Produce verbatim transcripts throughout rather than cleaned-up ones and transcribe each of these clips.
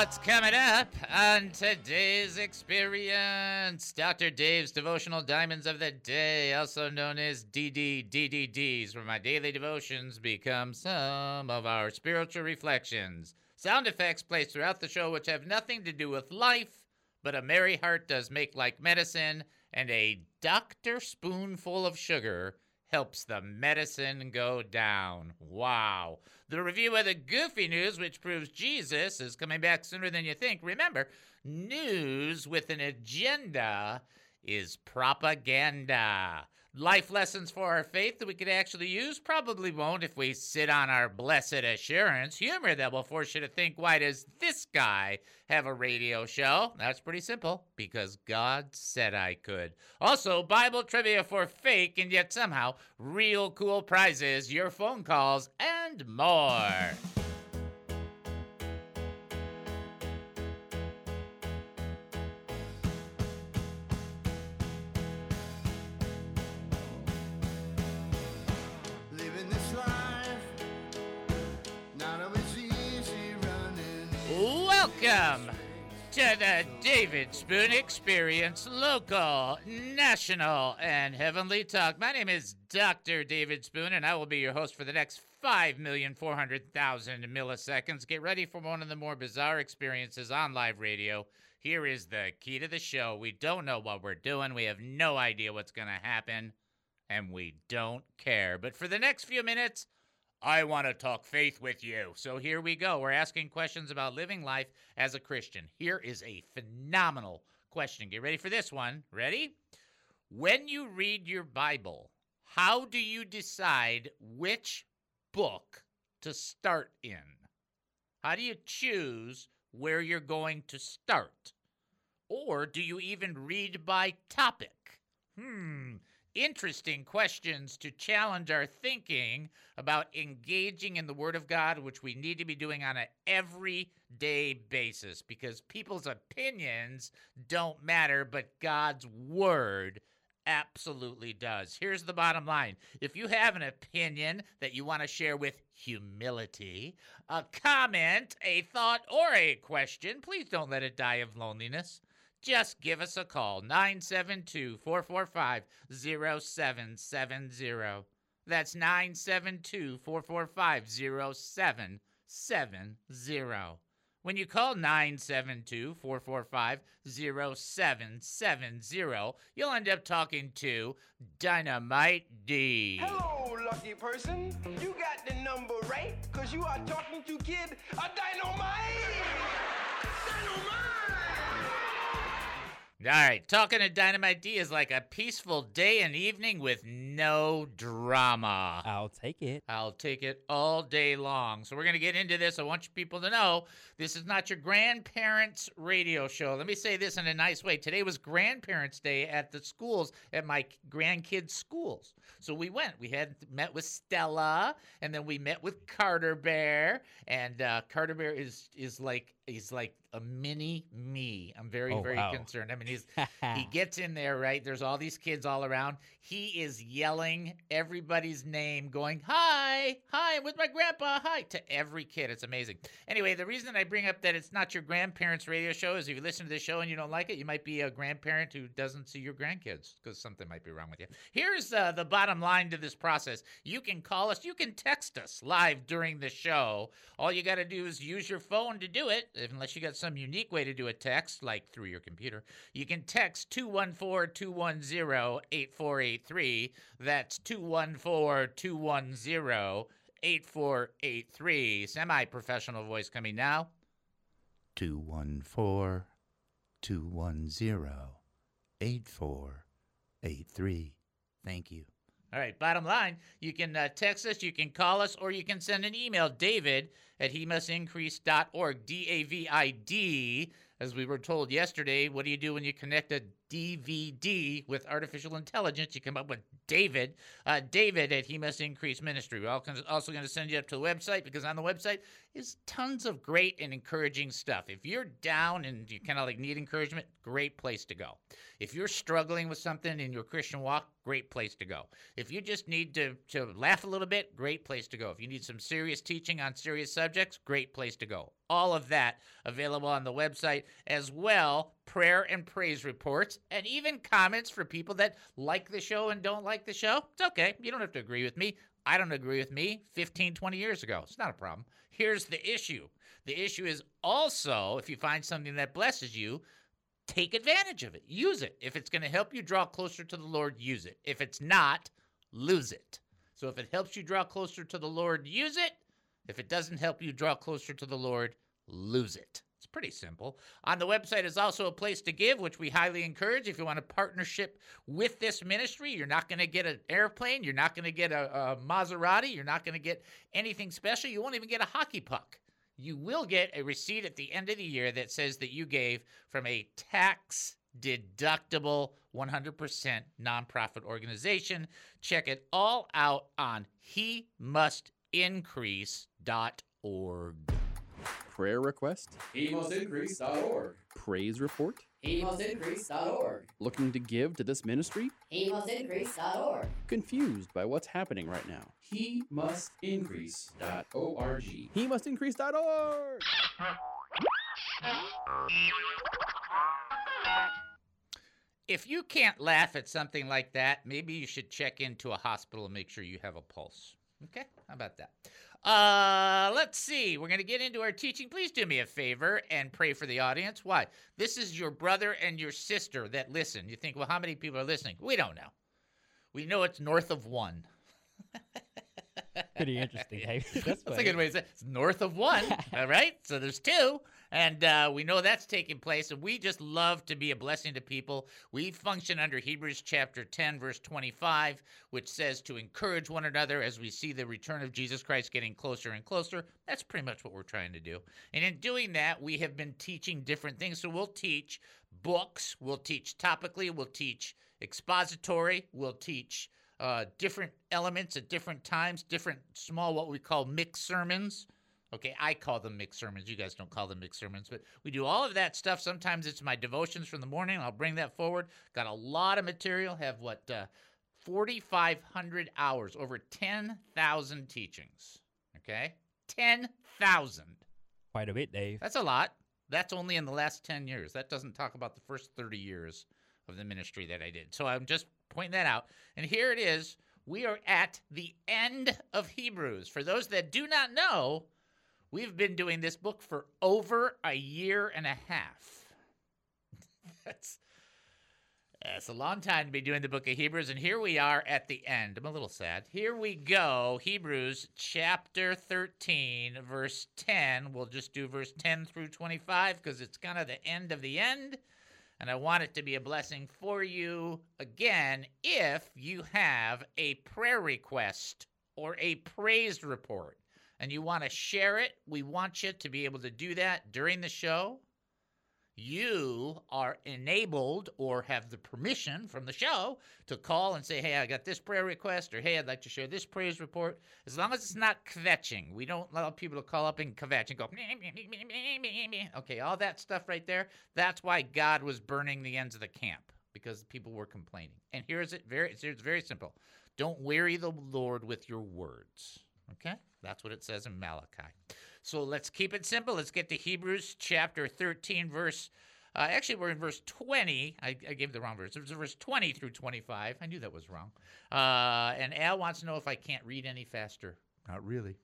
what's coming up on today's experience? Doctor Dave's Devotional Diamonds of the Day, also known as D D D D Ds, where my daily devotions become some of our spiritual reflections. Sound effects placed throughout the show which have nothing to do with life, but a merry heart does make like medicine, and a doctor spoonful of sugar helps the medicine go down. Wow. The review of the goofy news, which proves Jesus is coming back sooner than you think. Remember, news with an agenda is propaganda. Life lessons for our faith that we could actually use probably won't if we sit on our blessed assurance. Humor that will force you to think, why does this guy have a radio show? That's pretty simple, because God said I could. Also, Bible trivia for fake and yet somehow real cool prizes, your phone calls, and more. Welcome to the David Spoon Experience, local, national, and heavenly talk. My name is Doctor David Spoon, and I will be your host for the next five million four hundred thousand milliseconds. Get ready for one of the more bizarre experiences on live radio. Here is the key to the show. We don't know what we're doing. We have no idea what's going to happen, and we don't care. But for the next few minutes, I want to talk faith with you. So here we go. We're asking questions about living life as a Christian. Here is a phenomenal question. Get ready for this one. Ready? When you read your Bible, how do you decide which book to start in? How do you choose where you're going to start? Or do you even read by topic? Hmm. Interesting questions to challenge our thinking about engaging in the Word of God, which we need to be doing on an everyday basis, because people's opinions don't matter, but God's Word absolutely does. Here's the bottom line. If you have an opinion that you want to share with humility, a comment, a thought, or a question, please don't let it die of loneliness. Just give us a call, nine seven two, four four five, zero seven seven zero. That's nine seven two, four four five, zero seven seven zero. When you call nine seven two, four four five, zero seven seven zero, you'll end up talking to Dynamite D. Hello, lucky person. You got the number right, because you are talking to Kid a Dynamite. Dynamite! All right, talking to Dynamite D is like a peaceful day and evening with no drama. I'll take it. I'll take it all day long. So we're going to get into this. I want you people to know this is not your grandparents' radio show. Let me say this in a nice way. Today was Grandparents' Day at the schools, at my grandkids' schools. So we went. We had met with Stella, and then we met with Carter Bear. And uh, Carter Bear is is like he's like a mini me. I'm very, oh, very wow. concerned. I mean, he's he gets in there, right? There's all these kids all around. He is yelling everybody's name, going, hi, hi, I'm with my grandpa, hi, to every kid. It's amazing. Anyway, the reason I bring up that it's not your grandparents' radio show is if you listen to this show and you don't like it, you might be a grandparent who doesn't see your grandkids because something might be wrong with you. Here's uh, the bottom line to this process. You can call us. You can text us live during the show. All you got to do is use your phone to do it, unless you got some unique way to do a text, like through your computer. You can text two one four, two one zero, eight four eight three. That's two one four, two one zero, eight four eight three. Semi-professional voice coming now. two one four, two one zero, eight four eight three. Thank you. All right, bottom line, you can uh, text us, you can call us, or you can send an email, David at he must increase dot org, D A V I D. As we were told yesterday, what do you do when you connect a D V D with artificial intelligence. You come up with David, uh, David at He Must Increase Ministry. We're also going to send you up to the website, because on the website is tons of great and encouraging stuff. If you're down and you kind of like need encouragement, great place to go. If you're struggling with something in your Christian walk, great place to go. If you just need to, to laugh a little bit, great place to go. If you need some serious teaching on serious subjects, great place to go. All of that available on the website, as well prayer and praise reports, and even comments for people that like the show and don't like the show. It's okay. You don't have to agree with me. I don't agree with me fifteen, twenty years ago. It's not a problem. Here's the issue. The issue is also, if you find something that blesses you, take advantage of it. Use it. If it's going to help you draw closer to the Lord, use it. If it's not, lose it. So if it helps you draw closer to the Lord, use it. If it doesn't help you draw closer to the Lord, lose it. It's pretty simple. On the website is also a place to give, which we highly encourage. If you want a partnership with this ministry, you're not going to get an airplane. You're not going to get a, a Maserati. You're not going to get anything special. You won't even get a hockey puck. You will get a receipt at the end of the year that says that you gave from a tax-deductible one hundred percent nonprofit organization. Check it all out on he must increase dot org. Prayer request? he must increase dot org. Praise report? he must increase dot org. Looking to give to this ministry? he must increase dot org. Confused by what's happening right now? he must increase dot org. he must increase dot org. If you can't laugh at something like that, maybe you should check into a hospital and make sure you have a pulse. Okay? How about that? Uh, let's see. We're going to get into our teaching. Please do me a favor and pray for the audience. Why? This is your brother and your sister that listen. You think, well, how many people are listening? We don't know. We know it's north of one. Pretty interesting. Hey, that's That's a good way to say it. It's north of one. All right. So there's two. And uh, we know that's taking place. And we just love to be a blessing to people. We function under Hebrews chapter ten, verse twenty-five, which says to encourage one another as we see the return of Jesus Christ getting closer and closer. That's pretty much what we're trying to do. And in doing that, we have been teaching different things. So we'll teach books. We'll teach topically. We'll teach expository. We'll teach Uh, different elements at different times, different small, what we call mixed sermons. Okay, I call them mixed sermons. You guys don't call them mixed sermons, but we do all of that stuff. Sometimes it's my devotions from the morning. I'll bring that forward. Got a lot of material. Have what, uh, forty-five hundred hours, over ten thousand teachings. Okay, ten thousand. quite a bit, Dave. That's a lot. That's only in the last ten years. That doesn't talk about the first thirty years of the ministry that I did. So I'm just pointing that out. And here it is. We are at the end of Hebrews. For those that do not know, we've been doing this book for over a year and a half. That's, that's a long time to be doing the book of Hebrews. And here we are at the end. I'm a little sad. Here we go. Hebrews chapter thirteen, verse ten. We'll just do verse ten through twenty-five because it's kind of the end of the end. And I want it to be a blessing for you. Again, if you have a prayer request or a praise report and you want to share it, we want you to be able to do that during the show. You are enabled or have the permission from the show to call and say, hey, I got this prayer request, or hey, I'd like to share this praise report. As long as it's not kvetching. We don't allow people to call up and kvetch and go, okay, all that stuff right there. That's why God was burning the ends of the camp, because people were complaining. And here's it very, it's very simple. Don't weary the Lord with your words. Okay? That's what it says in Malachi. So let's keep it simple. Let's get to Hebrews chapter thirteen, verse, uh, actually we're in verse twenty. I, I gave the wrong verse. It was verse twenty through twenty-five. I knew that was wrong. Uh, and Al wants to know if I can't read any faster. Not really.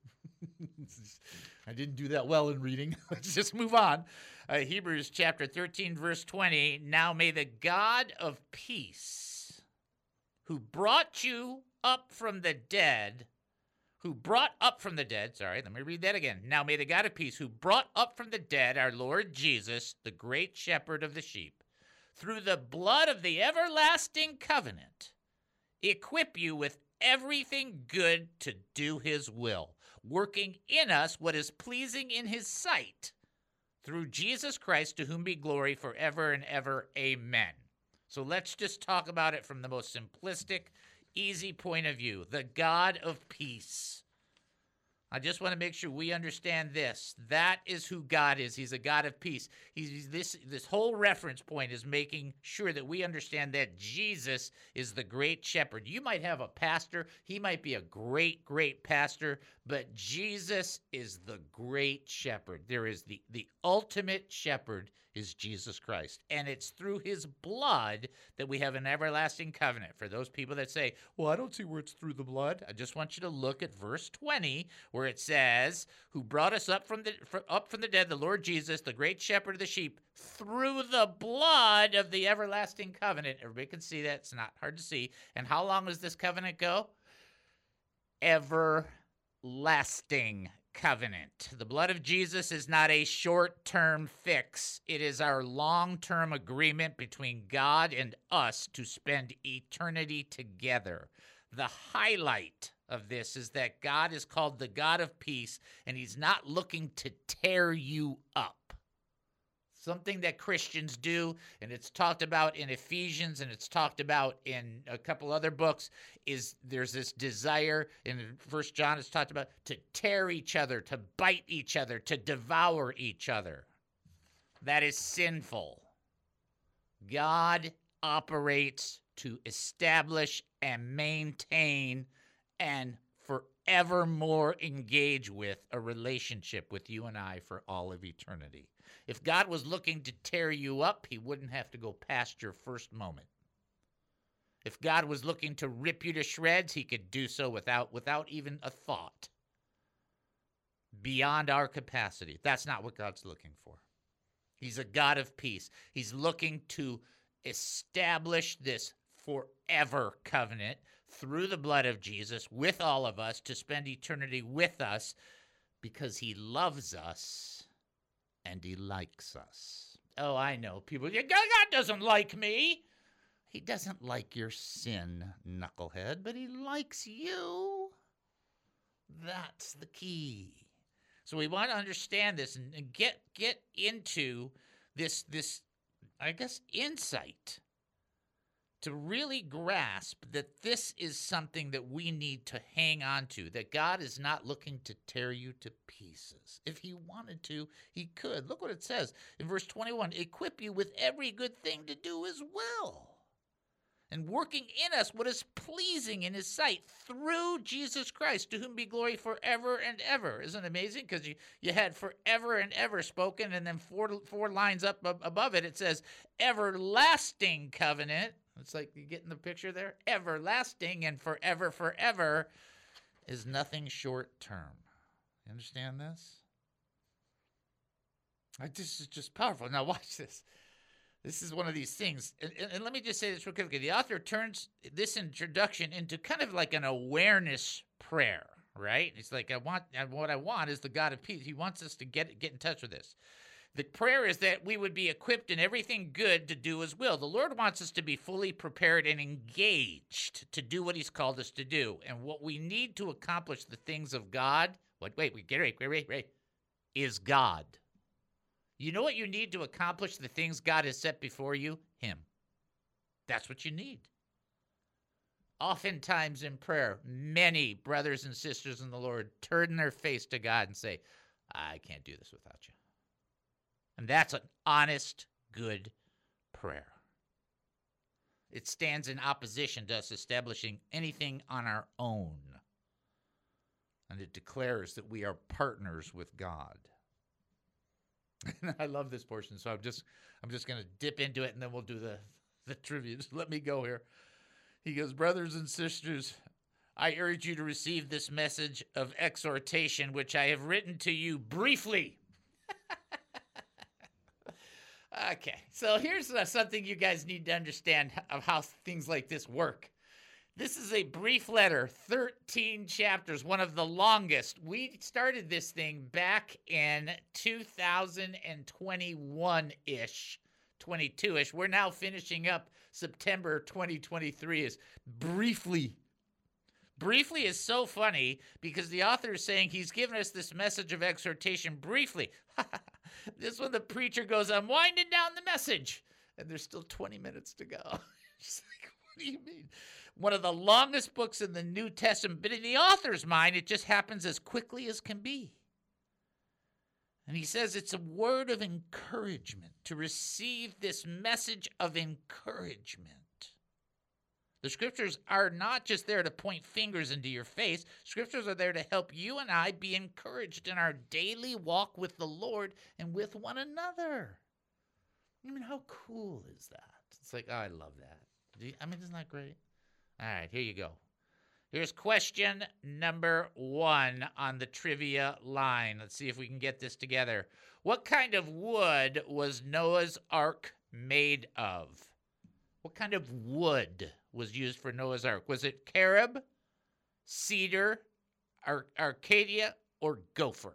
I didn't do that well in reading. Let's just move on. Uh, Hebrews chapter thirteen, verse twenty. Now may the God of peace, who brought you up from the dead, who brought up from the dead, sorry, let me read that again. Now may the God of peace, who brought up from the dead our Lord Jesus, the great shepherd of the sheep, through the blood of the everlasting covenant, equip you with everything good to do his will, working in us what is pleasing in his sight, through Jesus Christ, to whom be glory forever and ever. Amen. So let's just talk about it from the most simplistic, easy point of view. The God of peace. I just want to make sure we understand this. That is who God is. He's a God of peace. He's this this whole reference point is making sure that we understand that Jesus is the great shepherd. You might have a pastor. He might be a great, great pastor, but Jesus is the great shepherd. There is the, the ultimate shepherd is Jesus Christ. And it's through his blood that we have an everlasting covenant. For those people that say, well, I don't see where it's through the blood. I just want you to look at verse twenty, where it says, who brought us up from the fr- up from the dead, the Lord Jesus, the great shepherd of the sheep, through the blood of the everlasting covenant. Everybody can see that. It's not hard to see. And how long does this covenant go? Everlasting covenant. The blood of Jesus is not a short-term fix. It is our long-term agreement between God and us to spend eternity together. The highlight of this is that God is called the God of peace, and he's not looking to tear you up. Something that Christians do, and it's talked about in Ephesians and it's talked about in a couple other books, is there's this desire, in First John it's talked about, to tear each other, to bite each other, to devour each other. That is sinful. God operates to establish and maintain and forevermore engage with a relationship with you and I for all of eternity. If God was looking to tear you up, he wouldn't have to go past your first moment. If God was looking to rip you to shreds, he could do so without, without even a thought. Beyond our capacity. That's not what God's looking for. He's a God of peace. He's looking to establish this forever covenant through the blood of Jesus with all of us to spend eternity with us because he loves us. And he likes us. Oh, I know. People, God doesn't like me. He doesn't like your sin, knucklehead, but he likes you. That's the key. So we want to understand this and, and get get into this, this, I guess, insight to really grasp that this is something that we need to hang on to, that God is not looking to tear you to pieces. If he wanted to, he could. Look what it says in verse twenty-one, equip you with every good thing to do his will, and working in us what is pleasing in his sight through Jesus Christ, to whom be glory forever and ever. Isn't it amazing? Because you, you had forever and ever spoken, and then four, four lines up above it, it says everlasting covenant. It's like you getting the picture there? Everlasting and forever, forever is nothing short term. You understand this? I, this is just powerful. Now watch this. This is one of these things. And, and, and let me just say this real quickly. The author turns this introduction into kind of like an awareness prayer, right? It's like, I want, what I want is the God of peace. He wants us to get, get in touch with this. The prayer is that we would be equipped in everything good to do his will. The Lord wants us to be fully prepared and engaged to do what he's called us to do. And what we need to accomplish the things of God, what, wait, wait, get ready, wait, wait, wait, is God. You know what you need to accomplish the things God has set before you? Him. That's what you need. Oftentimes in prayer, many brothers and sisters in the Lord turn their face to God and say, I can't do this without you. And that's an honest, good prayer. It stands in opposition to us establishing anything on our own. And it declares that we are partners with God. And I love this portion, so I'm just I'm just going to dip into it, and then we'll do the, the trivia. Just let me go here. He goes, brothers and sisters, I urge you to receive this message of exhortation, which I have written to you briefly. Okay, so here's uh, something you guys need to understand of how things like this work. This is a brief letter, thirteen chapters, one of the longest. We started this thing back in two thousand twenty-one-ish, twenty-two-ish. We're now finishing up September twenty twenty-three is briefly. Briefly is so funny because the author is saying he's given us this message of exhortation briefly. This one, the preacher goes, I'm winding down the message. and there's still twenty minutes to go. Just like, what do you mean? One of the longest books in the New Testament, but in the author's mind, it just happens as quickly as can be. And he says it's a word of encouragement to receive this message of encouragement. The scriptures are not just there to point fingers into your face. Scriptures are there to help you and I be encouraged in our daily walk with the Lord and with one another. I mean, how cool is that? It's like, oh, I love that. Do you, I mean, isn't that great? All right, here you go. Here's question number one on the trivia line. Let's see if we can get this together. What kind of wood was Noah's Ark made of? What kind of wood was used for Noah's Ark? Was it carob, cedar, Ar- Arcadia, or gopher?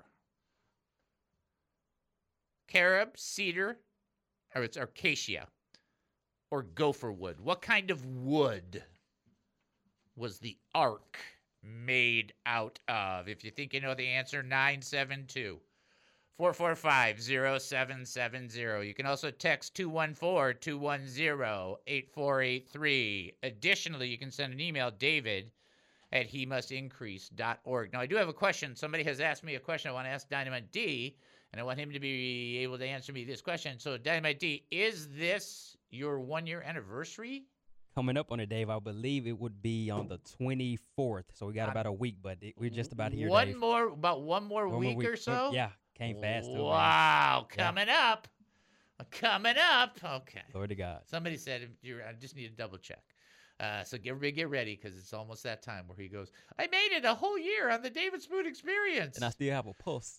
Carob, cedar, or it's acacia, or gopher wood. What kind of wood was the ark made out of? If you think you know the answer, nine seven two, four four five, zero seven seven zero. You can also text two one four, two one zero, eight four eight three. Additionally, you can send an email, david at he must increase dot org. Now, I do have a question. Somebody has asked me a question I want to ask Dynamite D, and I want him to be able to answer me this question. So, Dynamite D, is this your one-year anniversary? Coming up on it, Dave, I believe it would be on the twenty-fourth. So we got about a week, but it, we're just about here, One Dave. more, about one more One week more or so? Yeah, came fast. too, man. Wow, Yeah. coming up. Coming up. Okay. Glory to God. Somebody said, you're, I just need to double check. Uh, so get, everybody get ready because it's almost that time where he goes, I made it a whole year on the David Spoon Experience. And I still have a pulse.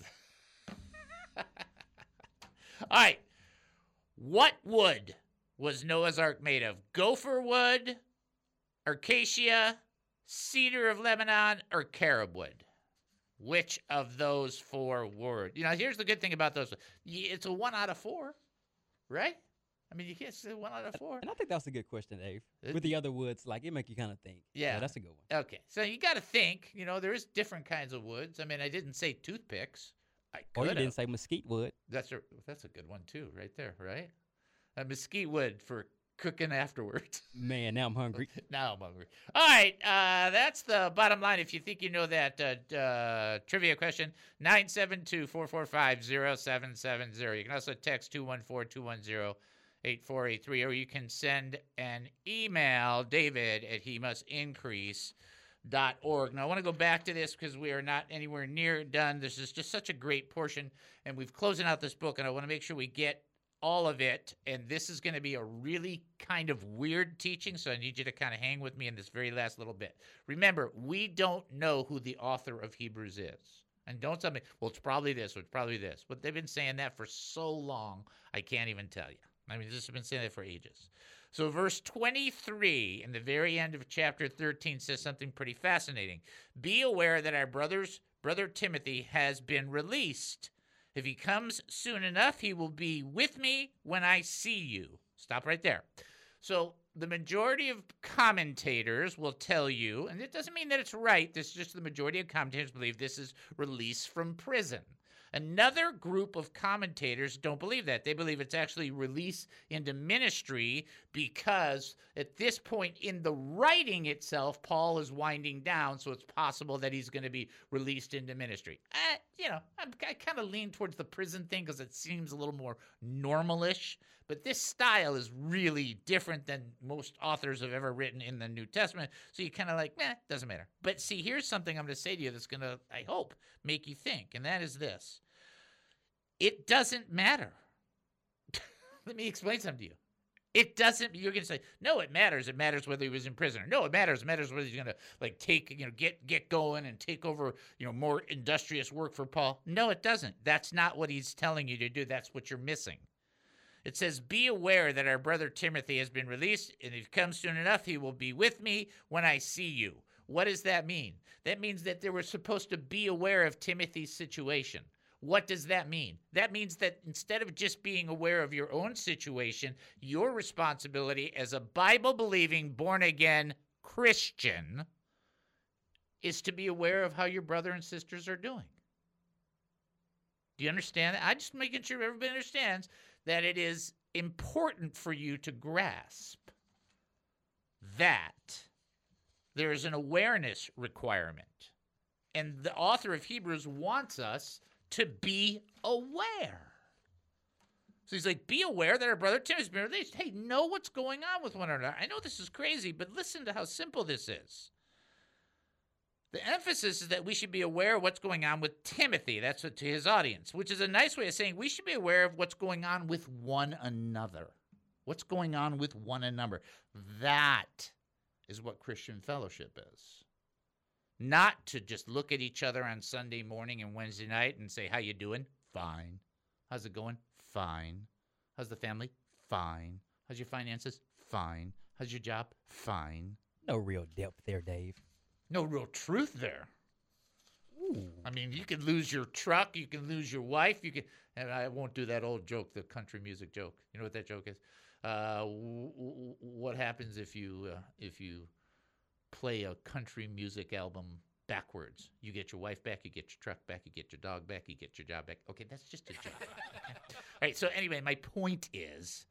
All right. What wood was Noah's Ark made of? Gopher wood, acacia, cedar of Lebanon, or carob wood? Which of those four were? You know, here's the good thing about those. It's a one out of four, right? I mean, you can't say one out of four. And I think that's a good question, Dave. It- With the other woods, like, it make you kind of think. Yeah. That's a good one. Okay, so you got to think. You know, there is different kinds of woods. I mean, I didn't say toothpicks. I Or you could didn't have. say mesquite wood. That's a that's a good one too, right there, right? A mesquite wood for cooking afterwards. Man, now I'm hungry. Now I'm hungry. All right, uh, that's the bottom line. If you think you know that uh, uh, trivia question, nine seven two, four four five, zero seven seven zero. You can also text two one four, two one zero, eight four eight three, or you can send an email, david at he must increase dot org. Now, I want to go back to this because we are not anywhere near done. This is just such a great portion, and we've closing out this book, and I want to make sure we get all of it, and this is going to be a really kind of weird teaching, so I need you to kind of hang with me in this very last little bit. Remember, we don't know who the author of Hebrews is. And don't tell me, well, it's probably this or it's probably this. But they've been saying that for so long, I can't even tell you. I mean, this has been saying that for ages. So verse twenty-three in the very end of chapter thirteen says something pretty fascinating. Be aware that our brother's brother Timothy has been released. If he comes soon enough, he will be with me when I see you. Stop right there. So the majority of commentators will tell you, and it doesn't mean that it's right, this is just the majority of commentators believe this is release from prison. Another group of commentators don't believe that. They believe it's actually release into ministry because at this point in the writing itself, Paul is winding down, so it's possible that he's going to be released into ministry. Uh, you know, I'm, I kind of lean towards the prison thing because it seems a little more normalish, but this style is really different than most authors have ever written in the New Testament, so you kind of like, eh, doesn't matter. But see, here's something I'm going to say to you that's going to, I hope, make you think, and that is this. It doesn't matter. Let me explain something to you. It doesn't, you're going to say, no, it matters. It matters whether he was in prison. No, it matters. It matters whether he's going to like take, you know, get, get going and take over, you know, more industrious work for Paul. No, it doesn't. That's not what he's telling you to do. That's what you're missing. It says, be aware that our brother Timothy has been released, and if he comes soon enough, he will be with me when I see you. What does that mean? That means that they were supposed to be aware of Timothy's situation. What does that mean? That means that instead of just being aware of your own situation, your responsibility as a Bible-believing, born-again Christian is to be aware of how your brother and sisters are doing. Do you understand that? I'm just making sure everybody understands that it is important for you to grasp that there is an awareness requirement. And the author of Hebrews wants us to be aware. So he's like, be aware that our brother Timothy's been released. Hey, know what's going on with one another. I know this is crazy, but listen to how simple this is. The emphasis is that we should be aware of what's going on with Timothy. That's what, to his audience, which is a nice way of saying we should be aware of what's going on with one another. What's going on with one another. That is what Christian fellowship is. Not to just look at each other on Sunday morning and Wednesday night and say, how you doing? Fine. How's it going? Fine. How's the family? Fine. How's your finances? Fine. How's your job? Fine. No real depth there, Dave. No real truth there. Ooh. I mean, you can lose your truck, you can lose your wife, you can, and I won't do that old joke, the country music joke. You know what that joke is? Uh, w- w- what happens if you uh, if you play a country music album backwards? You get your wife back, you get your truck back, you get your dog back, you get your job back. Okay, that's just a joke. All right, so anyway, my point is,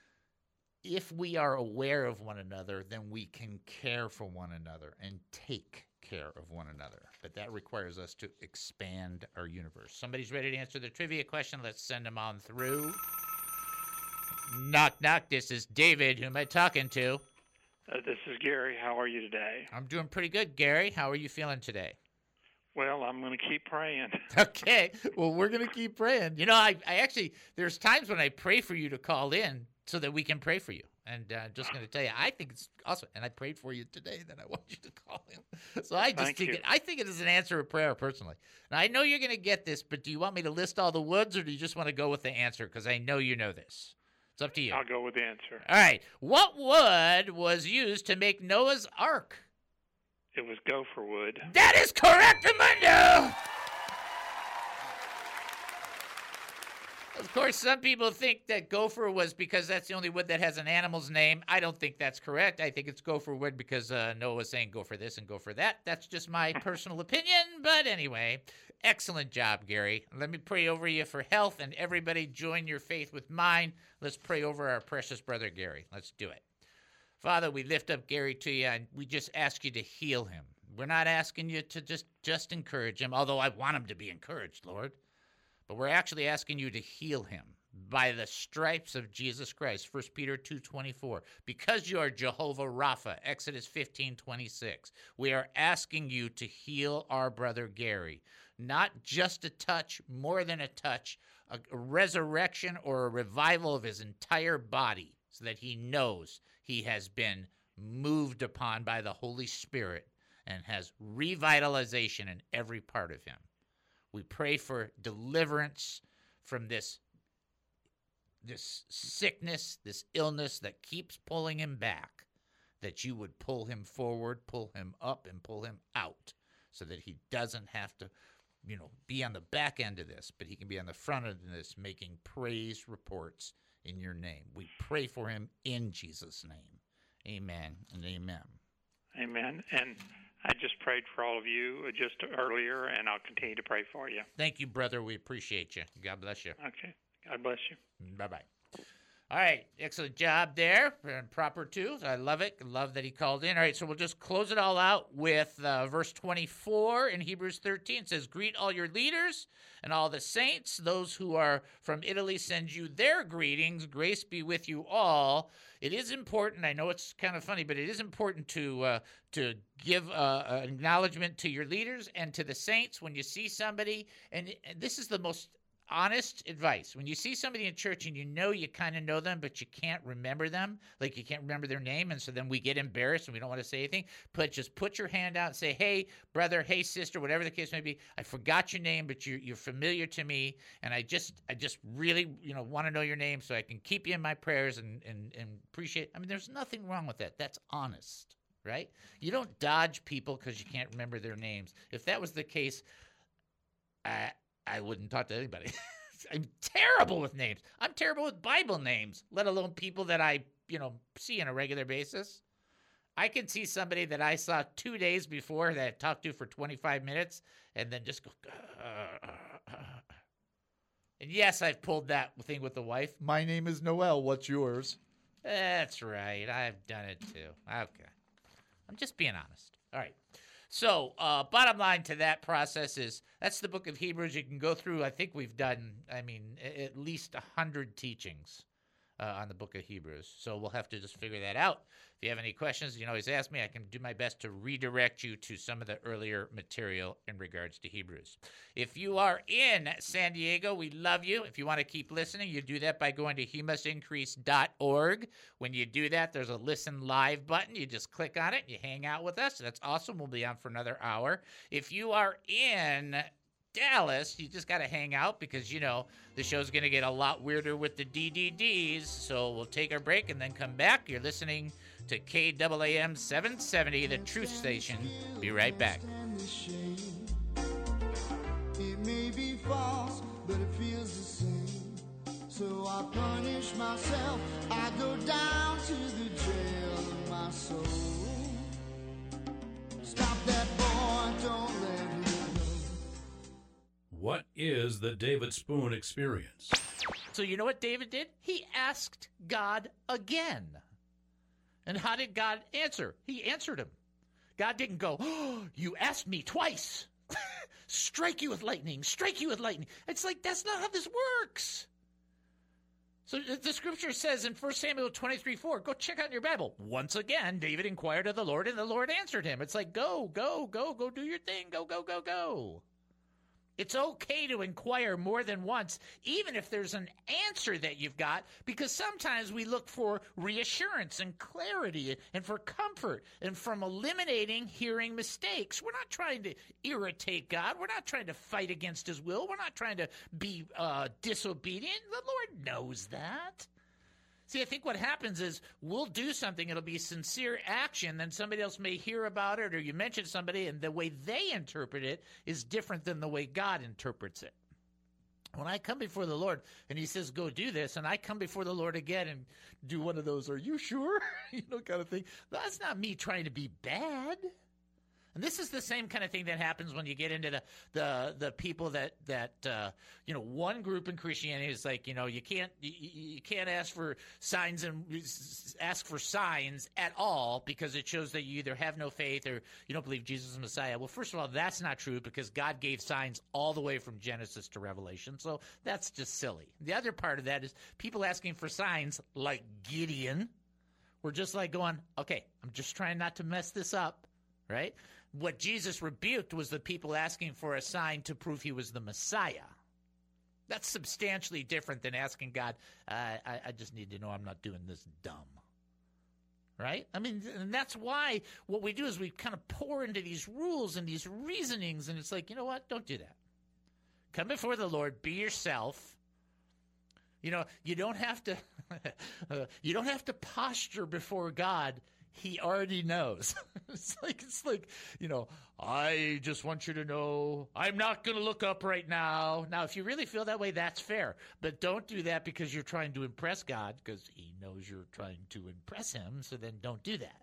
if we are aware of one another, then we can care for one another and take care of one another. But that requires us to expand our universe. Somebody's ready to answer the trivia question. Let's send them on through. Knock, knock. This is David. Who am I talking to? Uh, this is Gary. How are you today? I'm doing pretty good, Gary. How are you feeling today? Well, I'm going to keep praying. Okay. Well, we're going to keep praying. You know, I, I actually, there's times when I pray for you to call in so that we can pray for you. And uh, just going to tell you, I think it's awesome. And I prayed for you today that I want you to call in. So I just Thank think you. it, I think it is an answer of prayer personally. And I know you're going to get this, but do you want me to list all the woods or do you just want to go with the answer? Because I know you know this. It's up to you. I'll go with the answer. All right. What wood was used to make Noah's Ark? It was gopher wood. That is correct, Amundo! Of course, some people think that gopher was because that's the only wood that has an animal's name. I don't think that's correct. I think it's gopher wood because uh, Noah was saying go for this and go for that. That's just my personal opinion. But anyway, excellent job, Gary. Let me pray over you for health, and everybody join your faith with mine. Let's pray over our precious brother, Gary. Let's do it. Father, we lift up Gary to you, and we just ask you to heal him. We're not asking you to just, just encourage him, although I want him to be encouraged, Lord. But we're actually asking you to heal him by the stripes of Jesus Christ, First Peter two twenty-four. Because you are Jehovah Rapha, Exodus fifteen twenty-six. We are asking you to heal our brother Gary. Not just a touch, more than a touch, a, a resurrection or a revival of his entire body so that he knows he has been moved upon by the Holy Spirit and has revitalization in every part of him. We pray for deliverance from this, this sickness, this illness that keeps pulling him back, that you would pull him forward, pull him up, and pull him out so that he doesn't have to, you know, be on the back end of this, but he can be on the front of this making praise reports in your name. We pray for him in Jesus' name. Amen and amen. Amen. And I just prayed for all of you just earlier, and I'll continue to pray for you. Thank you, brother. We appreciate you. God bless you. Okay. God bless you. Bye-bye. All right. Excellent job there. And proper too. I love it. Love that he called in. All right. So we'll just close it all out with uh, verse twenty-four in Hebrews thirteen. It says, greet all your leaders and all the saints. Those who are from Italy send you their greetings. Grace be with you all. It is important. I know it's kind of funny, but it is important to uh, to give uh, an acknowledgement to your leaders and to the saints when you see somebody. And, and this is the most honest advice. When you see somebody in church and you know you kind of know them, but you can't remember them, like you can't remember their name, and so then we get embarrassed and we don't want to say anything, but just put your hand out and say, hey, brother, hey, sister, whatever the case may be, I forgot your name, but you're, you're familiar to me, and I just I just really, you know, want to know your name so I can keep you in my prayers and, and, and appreciate. I mean, there's nothing wrong with that. That's honest, right? You don't dodge people because you can't remember their names. If that was the case, I I wouldn't talk to anybody. I'm terrible with names. I'm terrible with Bible names, let alone people that I, you know, see on a regular basis. I can see somebody that I saw two days before that I talked to for twenty-five minutes and then just go, uh, uh, uh. And yes, I've pulled that thing with the wife. My name is Noel. What's yours? That's right. I've done it too. Okay. I'm just being honest. All right. So, uh, bottom line to that process is that's the book of Hebrews. You can go through. I think we've done, I mean, at least one hundred teachings uh, on the book of Hebrews. So we'll have to just figure that out. If you have any questions, you can always ask me. I can do my best to redirect you to some of the earlier material in regards to Hebrews. If you are in San Diego, we love you. If you want to keep listening, you do that by going to he must increase dot org. When you do that, there's a listen live button. You just click on it and you hang out with us. That's awesome. We'll be on for another hour. If you are in Dallas, you just got to hang out because, you know, the show's going to get a lot weirder with the D D Ds. So we'll take our break and then come back. You're listening to K A A M seven seventy, the Truth Station. Be right back. It may be false, but it feels the same. So I punish myself. I go down to the jail of my soul. Stop that boy, don't let him go. What is the David Spoon Experience? So you know what David did? He asked God again. And how did God answer? He answered him. God didn't go, oh, you asked me twice. Strike you with lightning. Strike you with lightning. It's like, that's not how this works. So the scripture says in First Samuel twenty-three four, go check out your Bible. Once again, David inquired of the Lord, and the Lord answered him. It's like, go, go, go, go do your thing. Go, go, go, go. It's okay to inquire more than once, even if there's an answer that you've got, because sometimes we look for reassurance and clarity and for comfort and from eliminating hearing mistakes. We're not trying to irritate God. We're not trying to fight against his will. We're not trying to be uh, disobedient. The Lord knows that. See, I think what happens is we'll do something, it'll be sincere action, then somebody else may hear about it, or you mention somebody, and the way they interpret it is different than the way God interprets it. When I come before the Lord, and he says, go do this, and I come before the Lord again and do one of those, are you sure? you know, kind of thing. That's not me trying to be bad. And this is the same kind of thing that happens when you get into the the, the people that that uh, you know, one group in Christianity is like, you know, you can't you, you can't ask for signs and ask for signs at all because it shows that you either have no faith or you don't believe Jesus is Messiah. Well, first of all, that's not true because God gave signs all the way from Genesis to Revelation, so that's just silly. The other part of that is people asking for signs like Gideon. We're just like going, okay, I'm just trying not to mess this up, right? What Jesus rebuked was the people asking for a sign to prove he was the Messiah. That's substantially different than asking God, uh, I, I just need to know I'm not doing this dumb. Right? I mean, and that's why what we do is we kind of pour into these rules and these reasonings, and it's like, you know what? Don't do that. Come before the Lord, be yourself. You know, you don't have to uh, you don't have to posture before God. He already knows. it's like, it's like, you know, I just want you to know I'm not going to look up right now. Now, if you really feel that way, that's fair. But don't do that because you're trying to impress God, because he knows you're trying to impress him. So then don't do that.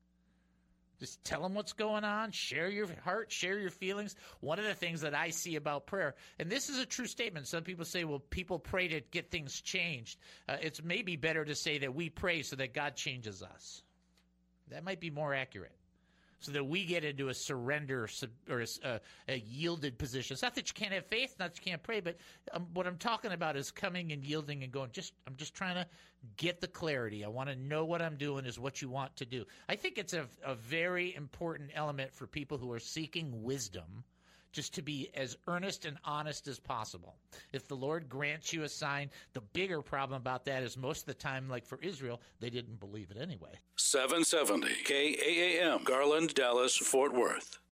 Just tell him what's going on. Share your heart. Share your feelings. One of the things that I see about prayer, and this is a true statement. Some people say, well, people pray to get things changed. Uh, it's maybe better to say that we pray so that God changes us. That might be more accurate, so that we get into a surrender or a, a yielded position. It's not that you can't have faith, not that you can't pray, but um, what I'm talking about is coming and yielding and going, just I'm just trying to get the clarity. I want to know what I'm doing is what you want to do. I think it's a, a very important element for people who are seeking wisdom, just to be as earnest and honest as possible. If the Lord grants you a sign, the bigger problem about that is most of the time, like for Israel, they didn't believe it anyway. seven seventy K A A M, Garland, Dallas, Fort Worth.